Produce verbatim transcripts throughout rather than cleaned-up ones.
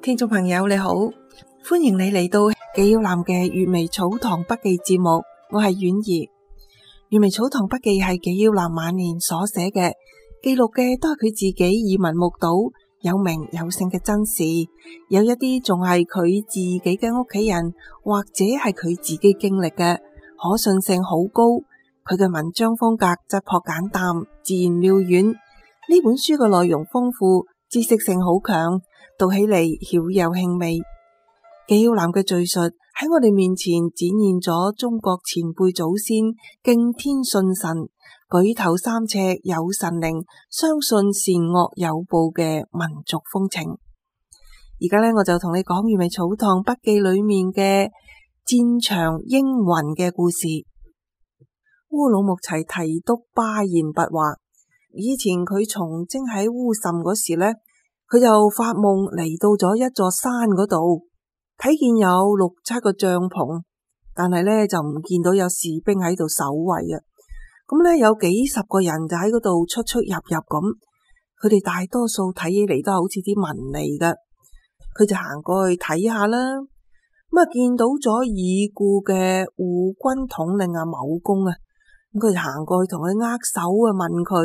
聽眾朋友你好，歡迎你嚟到紀曉嵐嘅閱微草堂筆記節目，我係婉兒。閱微草堂筆記係紀曉嵐晚年所寫嘅，記錄嘅都係佢自己耳聞目睹有名有姓嘅真事，有一啲仲係佢自己嘅屋企人或者係佢自己經歷嘅，可信性好高。佢嘅文章風格質樸簡淡，自然妙遠。呢本書嘅內容豐富，知識性好強，讀起嚟曉有興味。紀曉嵐嘅敘述喺我哋面前展現咗中國前輩祖先敬天信神、舉頭三尺有神靈、相信善惡有報嘅民族風情。而家呢，我就同你講閱微草堂筆記裏面嘅戰場英魂嘅故事。烏魯木齊提督巴彥拔話，以前佢從征喺烏什嗰時呢，佢就發夢嚟到咗一座山嗰度，睇見有六七個帳篷，但係呢就唔見到有士兵喺度守衛啊。咁呢有幾十個人就喺嗰度出出入入咁，佢哋大多數睇起嚟都好似啲民嚟㗎。佢就行過去睇下啦，咁啊見到咗已故嘅護軍統領啊某公啊。咁佢就行過去同佢握手啊，問佢：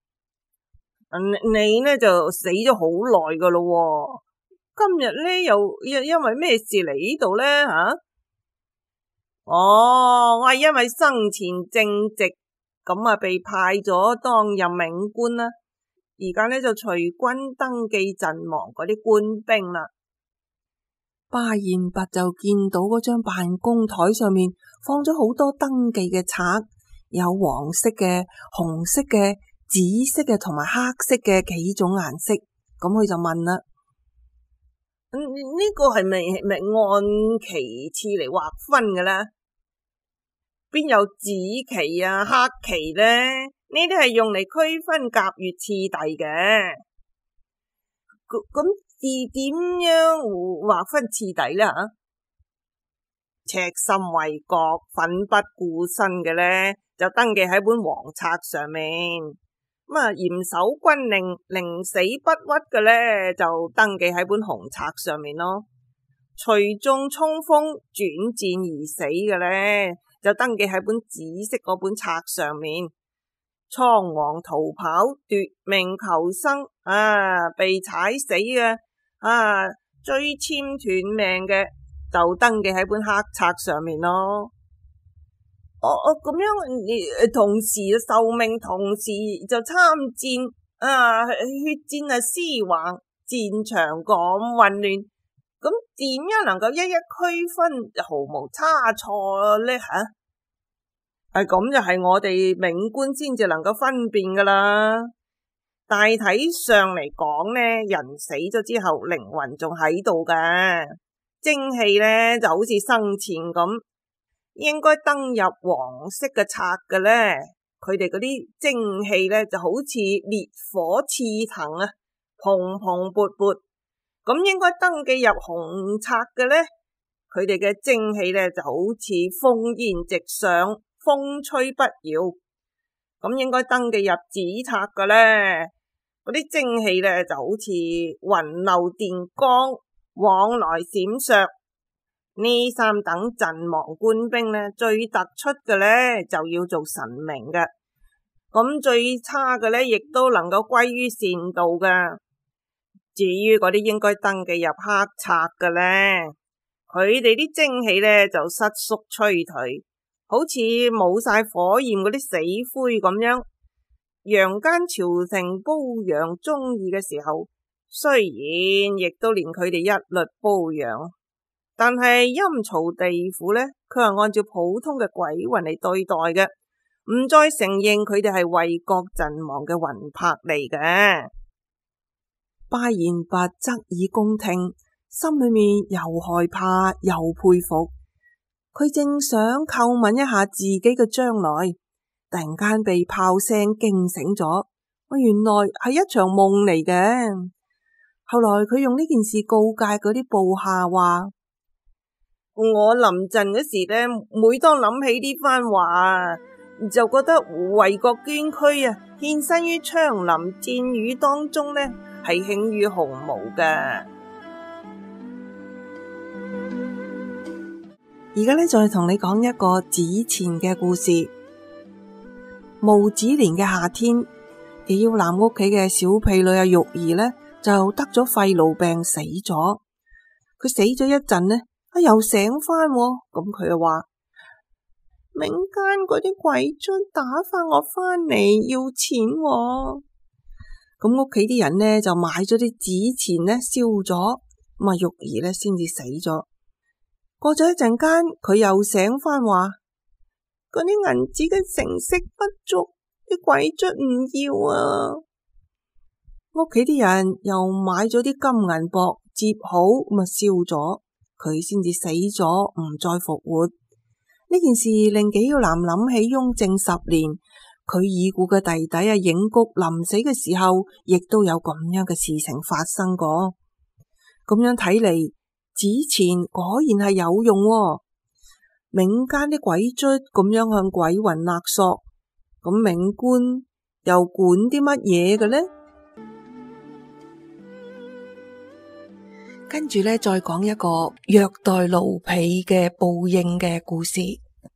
你呢就死咗好耐噶咯，今日呢又因因為咩事嚟呢度呢？吓、啊？哦，我係因為生前正直，咁啊被派咗當任命官啦，而家呢就隨軍登記陣亡嗰啲官兵啦。 巴彥拔就見到嗰張辦公台上面放咗好多登記嘅冊。有黃色嘅、紅色嘅、紫色嘅同埋黑色嘅幾種顏色，咁佢就問啦： 呢、嗯這個係咪咪按旗幟嚟劃分嘅咧？邊有紫旗啊、黑旗咧？呢啲係用嚟區分甲乙次第嘅。咁字點樣劃分次第咧？吓？赤心為國、奮不顧身嘅咧，就登記喺本黃冊上面。咁啊，嚴守軍令、寧死不屈嘅咧，就登記喺本紅冊上面咯。隨眾衝鋒、轉戰而死嘅咧，就登記喺本紫色嗰本冊上面。倉皇逃跑、奪命求生啊，被踩死嘅啊，追簽斷命嘅，就登記喺本黑冊上面咯。哦哦，咁樣同時受命，同時就參戰啊，血戰啊屍橫，戰場咁混亂，咁點樣能夠一一區分，毫無差錯呢？吓、啊？係咁就係我哋命官先至能夠分辨噶啦。大體上嚟講呢，人死咗之後，靈魂仲喺度噶。精氣呢就好似生前咁，應該登入黃色嘅冊嘅呢，佢哋嗰啲精氣呢就好似烈火熾騰啊，蓬蓬勃勃。咁應該登記入紅冊嘅呢，佢哋嘅精氣呢就好似烽煙直上，風吹不搖。咁應該登記入紫冊嘅呢，嗰啲精氣呢就好似雲流電光，往來閃爍。呢三等陣亡官兵呢，最突出嘅呢就要做神明嘅，咁最差嘅呢亦都能夠歸於善道嘅。至於嗰啲應該登記入黑冊嘅呢，佢哋啲精氣呢就失縮衰退，好似冇晒火焰嗰啲死灰咁樣。陽間朝廷褒揚忠義嘅時候，雖然亦都連佢哋一律褒揚，但係陰曹地府呢，佢係按照普通嘅鬼魂嚟對待嘅，唔再承認佢哋係為國陣亡嘅魂魄嚟嘅。 巴彥拔側耳恭聽，心裏面又害怕又佩服。佢正想叩問一下自己嘅將來，突然間被炮聲驚醒咗。我原來係一場夢嚟嘅。後來佢用呢件事告誡嗰啲部下話： 我臨陣嗰時呢，每當諗起呢番話，就覺得為國捐軀啊，獻身於槍林箭雨當中呢，係輕於鴻毛嘅。 而家咧再同你講一個子錢嘅故事。戊子年嘅夏天，紀曉嵐屋企嘅小婢女阿玉兒咧就得咗肺癆病死咗。佢死咗一陣呢，啊又醒翻，咁佢就話：冥間嗰啲鬼卒打發我翻嚟要錢喎。咁屋企啲人呢就買咗啲紙錢呢燒咗，咁啊玉兒呢先至死咗。過咗一陣間，佢又醒翻話：嗰啲銀紙嘅成色不足，啲鬼卒唔要啊。屋企啲人又買咗啲金銀箔摺好，咁啊燒咗，佢先至死咗，唔再復活。呢件事令紀曉嵐諗起雍正十年，佢已故嘅弟弟啊影谷臨死嘅時候，亦都有咁樣嘅事情發生過。咁樣睇嚟，紙錢果然係有用喎。冥間啲鬼卒咁樣向鬼魂勒索，咁冥官又管啲乜嘢嘅呢？跟住咧，再講一個虐待奴婢嘅報應嘅故事。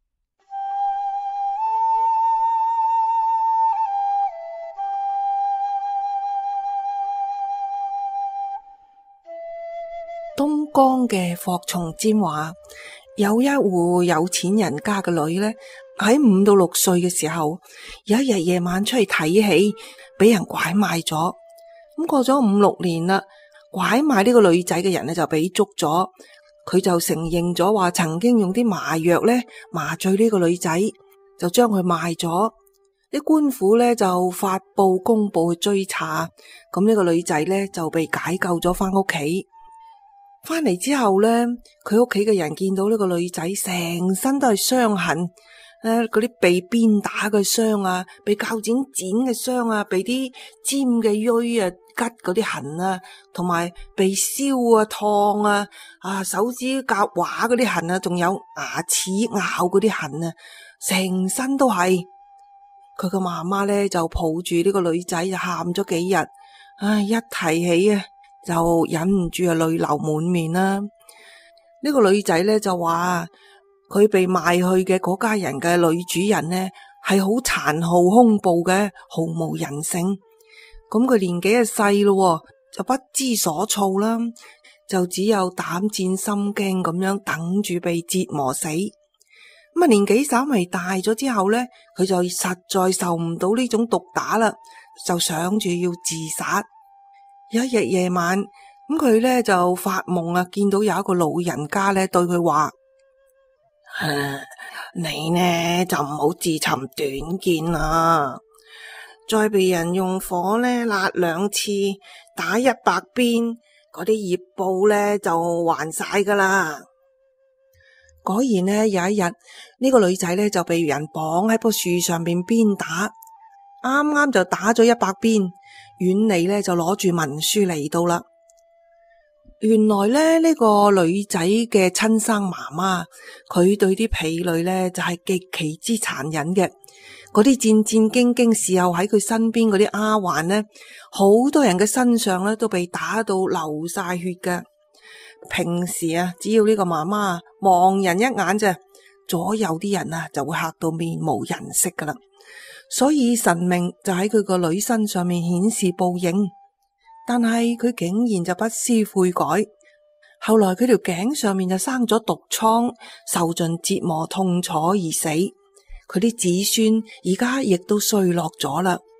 東江嘅霍從瞻話，有一戶有錢人家嘅女呢，喺五到六歲嘅時候，有一日夜晚出去睇戲，俾人拐賣咗。咁過咗五六年啦，拐賣呢個女仔嘅人呢就俾捉咗，佢就承認咗話曾經用啲麻藥呢麻醉呢個女仔，就將佢賣咗。啲官府呢就發佈公布去追查，咁呢個女仔呢就被解救咗翻屋企。翻嚟之後呢，佢屋企嘅人見到呢個女仔成身都係傷痕，誒嗰啲被鞭打嘅傷啊，被鉸剪剪嘅傷啊，被啲尖嘅錐啊拮嗰啲痕啊，同埋被燒啊燙啊，啊手指甲劃嗰啲痕啊，仲有牙齒咬嗰啲痕啊，成身都係。佢個媽媽呢就抱住呢個女仔就喊咗幾日，唉，一提起啊就忍唔住啊淚流滿面啦。呢個女仔呢就話佢被賣去嘅嗰家人嘅女主人呢係好殘酷兇暴嘅，毫無人性。咁佢年紀係細咯，就不知所措啦，就只有膽戰心驚咁樣等住被折磨死。咁啊年紀稍微大咗之後呢，佢就實在受唔到呢種毒打啦，就想住要自殺。有一日夜晚，咁佢咧就發夢啊，見到有一個老人家咧對佢話：啊，你呢就唔好自尋短見啦，再被人用火咧焫兩次，打一百鞭，嗰啲業報咧就還晒噶啦。果然呢，有一日呢、呢個女仔咧就被人綁喺棵樹上邊鞭打，啱啱就打咗一百鞭。遠離咧就攞住文書嚟到啦。原來咧呢個女仔嘅親生媽媽，佢對啲婢女咧就係極其之殘忍嘅。嗰啲戰戰兢兢侍候喺佢身邊嗰啲丫鬟呢，好多人嘅身上咧都被打到流晒血嘅。平時啊，只要呢個媽媽望人一眼啫，左右啲人啊就會嚇到面無人色噶啦。所以神明就喺佢個女身上面顯示報應，但係佢竟然就不思悔改。後來佢條頸上面就生咗毒瘡，受盡折磨痛楚而死。佢啲子孫而家亦都衰落咗啦。